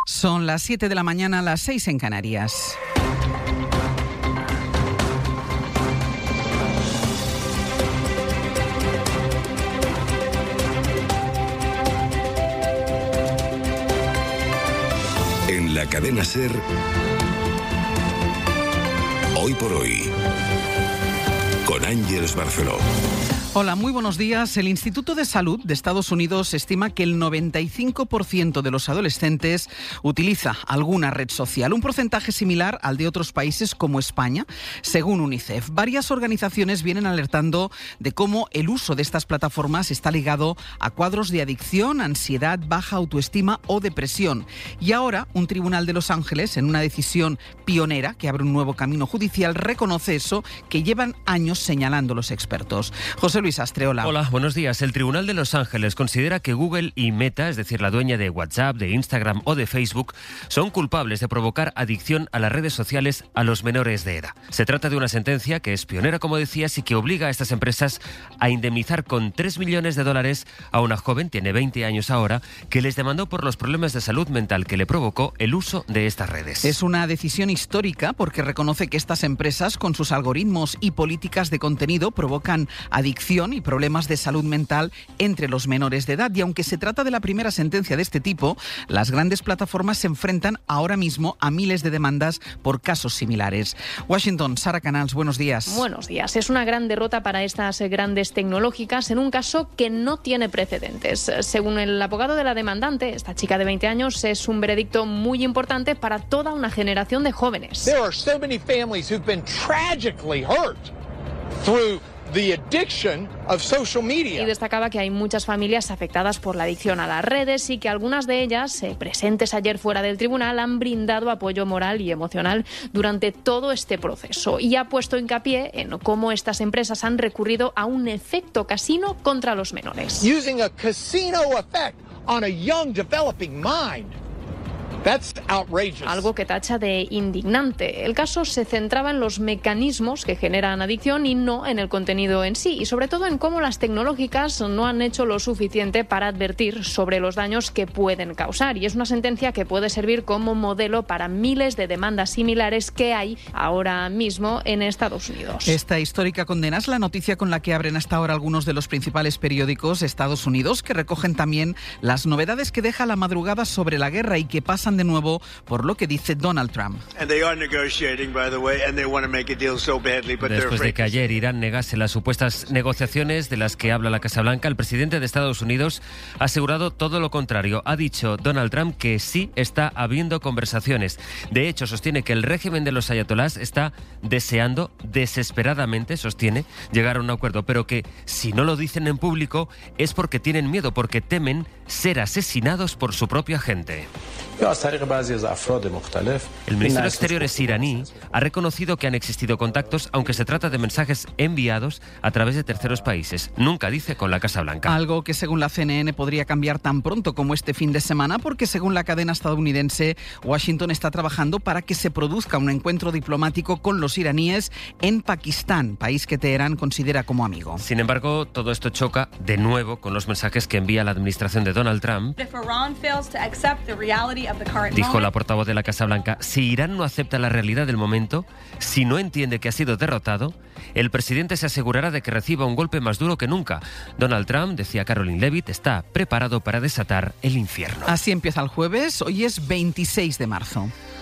Son las 7 de la mañana, las 6 en Canarias. En la cadena SER, Hoy por Hoy, con Ángeles Barceló. Hola, muy buenos días. El Instituto de Salud de Estados Unidos estima que el 95% de los adolescentes utiliza alguna red social, un porcentaje similar al de otros países como España, según UNICEF. Varias organizaciones vienen alertando de cómo el uso de estas plataformas está ligado a cuadros de adicción, ansiedad, baja autoestima o depresión. Y ahora, un tribunal de Los Ángeles, en una decisión pionera que abre un nuevo camino judicial, reconoce eso que llevan años señalando los expertos. José Luis Astre, hola. Hola, buenos días. El Tribunal de Los Ángeles considera que Google y Meta, es decir, la dueña de WhatsApp, de Instagram o de Facebook, son culpables de provocar adicción a las redes sociales a los menores de edad. Se trata de una sentencia que es pionera, como decías, y que obliga a estas empresas a indemnizar con $3 millones a una joven, tiene 20 años ahora, que les demandó por los problemas de salud mental que le provocó el uso de estas redes. Es una decisión histórica porque reconoce que estas empresas, con sus algoritmos y políticas de contenido, provocan adicción y problemas de salud mental entre los menores de edad. Y aunque se trata de la primera sentencia de este tipo, las grandes plataformas se enfrentan ahora mismo a miles de demandas por casos similares. Washington, Sara Canals, buenos días. Buenos días. Es una gran derrota para estas grandes tecnológicas en un caso que no tiene precedentes. Según el abogado de la demandante, esta chica de 20 años, es un veredicto muy importante para toda una generación de jóvenes. There are so many families who've been tragically hurt through the addiction of social media. Y destacaba que hay muchas familias afectadas por la adicción a las redes y que algunas de ellas, presentes ayer fuera del tribunal, han brindado apoyo moral y emocional durante todo este proceso. Y ha puesto hincapié en cómo estas empresas han recurrido a un efecto casino contra los menores. Using a casino effect on a young developing mind. That's outrageous. Algo que tacha de indignante. El caso se centraba en los mecanismos que generan adicción y no en el contenido en sí, y sobre todo en cómo las tecnológicas no han hecho lo suficiente para advertir sobre los daños que pueden causar. Y es una sentencia que puede servir como modelo para miles de demandas similares que hay ahora mismo en Estados Unidos. Esta histórica condena es la noticia con la que abren hasta ahora algunos de los principales periódicos de Estados Unidos, que recogen también las novedades que deja la madrugada sobre la guerra y que pasan de nuevo por lo que dice Donald Trump. Después de que ayer Irán negase las supuestas negociaciones de las que habla la Casa Blanca, el presidente de Estados Unidos ha asegurado todo lo contrario. Ha dicho Donald Trump que sí está habiendo conversaciones. De hecho, sostiene que el régimen de los ayatolás está deseando desesperadamente, sostiene, llegar a un acuerdo, pero que si no lo dicen en público es porque tienen miedo, porque temen ser asesinados por su propia gente. El ministro de Exteriores iraní ha reconocido que han existido contactos, aunque se trata de mensajes enviados a través de terceros países. Nunca dice con la Casa Blanca. Algo que según la CNN podría cambiar tan pronto como este fin de semana, porque según la cadena estadounidense, Washington está trabajando para que se produzca un encuentro diplomático con los iraníes en Pakistán, país que Teherán considera como amigo. Sin embargo, todo esto choca de nuevo con los mensajes que envía la administración de Donald Trump. Dijo la portavoz de la Casa Blanca, si Irán no acepta la realidad del momento, si no entiende que ha sido derrotado, el presidente se asegurará de que reciba un golpe más duro que nunca. Donald Trump, decía Caroline Leavitt, está preparado para desatar el infierno. Así empieza el jueves, hoy es 26 de marzo.